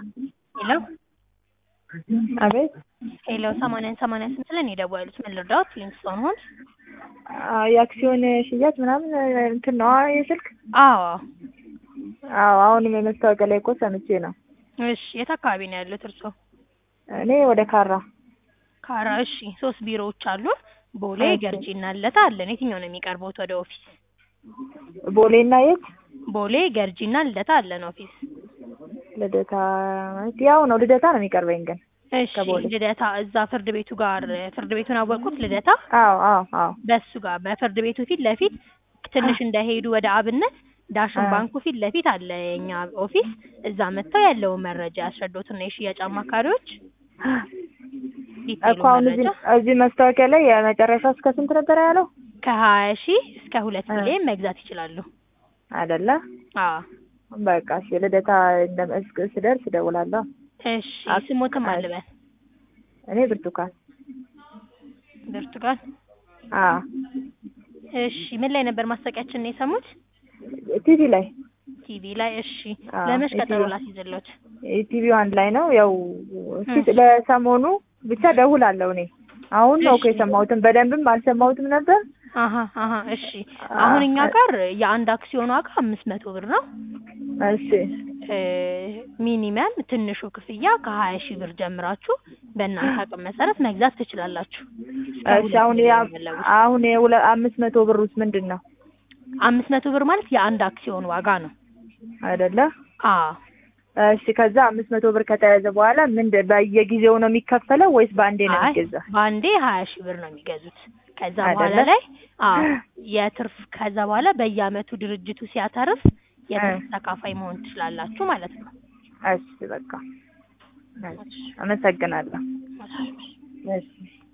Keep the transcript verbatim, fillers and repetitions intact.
ሄሎ አቤት ሄሎ ሰማንያ ሰማንያ ስምንት ላይ ነው የደወሉት። ምን ልርዳዎት? ሊንክስቶን ሆምስ። የአክሲዮን ሽያጭ ምናምን እንትን ነው የስልክ? አዎ አዎ አሁንም የመስታወቂያ ላይ እኮ ሰምቼ ነው። እሺ የት አካባቢ ነው ያሉት እርስዎ? እኔ ወደ ካራ ካራ። እሺ ሶስት ቢሮዎች አሉ። ቦሌ፣ እሺ። ገርጂና ልደታ አለን። የትኛው ነው የሚቀርበውት ወደ ኦፊስ? ቦሌና የት? ቦሌ፣ ገርጂና ልደታ አለን ኦፊስ። ልደታ ማለት ያው ነው። ልደታ ነው የሚቀርበኝ ግን። እሺ ከቦሌ ልደታ እዛ ፍርድ ቤቱ ጋር ፍርድ ቤቱን አወቁት? ልደታ አዎ አዎ አዎ በሱ ጋር በፍርድ ቤቱ ፊት ለፊት ትንሽ እንደሄዱ ወደ አብነት ዳሽን አ ባንኩ ፊት ለፊት አለ የኛ ኦፊስ። እዛ መጥተው ያለውን መረጃ ያስረዱትና የሽያጭ አማካሪዎች ዲቴይሉ እኮ አሁን እዚህ መረጃ እዚህ መስታወቂያ ላይ የመጨረሻው እስከ ስንት ነበር ያለው? ከሀያ ሺህ እስከ ሁለት አ ሚሊዮን መግዛት ይችላሉ። አይደለ? አዎ በቃ እሺ። ልደታ እንደመስክ ስደርስ እደውላለሁ። እሺ ስሞትም አልበል። እኔ ብርቱካን ብርቱካን። አዎ እሺ ምን ላይ ነበር ማስታወቂያችን ነው የሰሙት? ቲቪ ላይ ቲቪ ላይ። እሺ አዎ ለመች ኢቲቪ ቀጠሮ ላስይዝልዎት? ኢቲቪው አንድ ላይ ነው ያው እስኪ ለሰሞኑ ብቻ ደውላለሁ። እኔ አሁን ነው እኮ የሰማሁትም በደንብም አልሰማሁትም ነበር። አሃ አሃ እሺ አሁን እኛ ጋር የአንድ አክሲዮን ዋጋ አምስት መቶ ብር ነው። እሺ ሚኒመም ትንሹ ክፍያ ከሀያ ሺህ ብር ጀምራችሁ በእናንተ አቅም መሰረት መግዛት ትችላላችሁ። እሺ አሁን ያ አሁን የሁለ አምስት መቶ ብር ውስጥ ምንድነው? አምስት መቶ ብር ማለት የአንድ አክሲዮን ዋጋ ነው አይደለ? አዎ እሺ ከዛ አምስት መቶ ብር ከተያዘ በኋላ ምን በየጊዜው ነው የሚከፈለው ወይስ ባንዴ ነው የሚገዛው? ባንዴ ሀያ ሺህ ብር ነው የሚገዙት። ከዛ በኋላ አይደለ? ላይ አዎ የትርፍ ከዛ በኋላ በየአመቱ ድርጅቱ ሲያተርፍ የትርፍ ተካፋይ መሆን ትችላላችሁ ማለት ነው። እሺ በቃ አመሰግናለሁ። እሺ